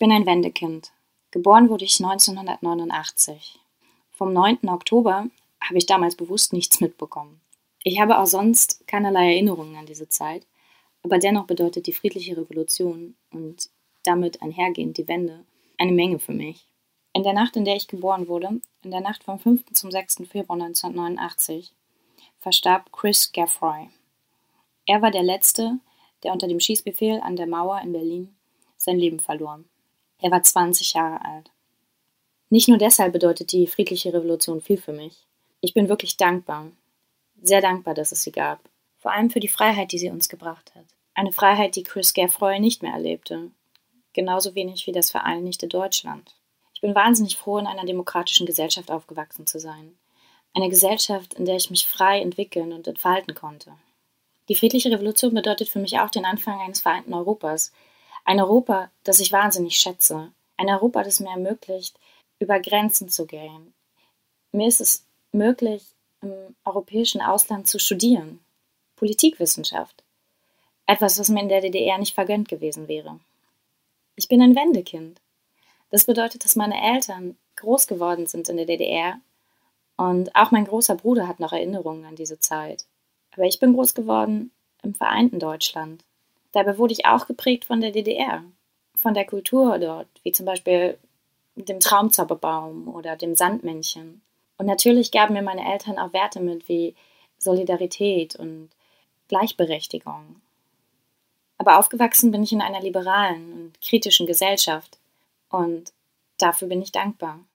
bin ein Wendekind. Geboren wurde ich 1989. Vom 9. Oktober habe ich damals bewusst nichts mitbekommen. Ich habe auch sonst keinerlei Erinnerungen an diese Zeit, aber dennoch bedeutet die friedliche Revolution und damit einhergehend die Wende eine Menge für mich. In der Nacht, in der ich geboren wurde, in der Nacht vom 5. zum 6. Februar 1989, verstarb Chris Gaffroy. Er war der Letzte, der unter dem Schießbefehl an der Mauer in Berlin sein Leben verlor. Er war 20 Jahre alt. Nicht nur deshalb bedeutet die friedliche Revolution viel für mich. Ich bin wirklich dankbar, sehr dankbar, dass es sie gab. Vor allem für die Freiheit, die sie uns gebracht hat. Eine Freiheit, die Chris Gaffroy nicht mehr erlebte. Genauso wenig wie das vereinigte Deutschland. Ich bin wahnsinnig froh, in einer demokratischen Gesellschaft aufgewachsen zu sein. Eine Gesellschaft, in der ich mich frei entwickeln und entfalten konnte. Die friedliche Revolution bedeutet für mich auch den Anfang eines vereinten Europas. Ein Europa, das ich wahnsinnig schätze. Ein Europa, das mir ermöglicht, über Grenzen zu gehen. Mir ist es möglich, im europäischen Ausland zu studieren. Politikwissenschaft. Etwas, was mir in der DDR nicht vergönnt gewesen wäre. Ich bin ein Wendekind. Das bedeutet, dass meine Eltern groß geworden sind in der DDR und auch mein großer Bruder hat noch Erinnerungen an diese Zeit. Aber ich bin groß geworden im vereinten Deutschland. Dabei wurde ich auch geprägt von der DDR, von der Kultur dort, wie zum Beispiel dem Traumzauberbaum oder dem Sandmännchen. Und natürlich gaben mir meine Eltern auch Werte mit wie Solidarität und Gleichberechtigung. Aber aufgewachsen bin ich in einer liberalen und kritischen Gesellschaft und dafür bin ich dankbar.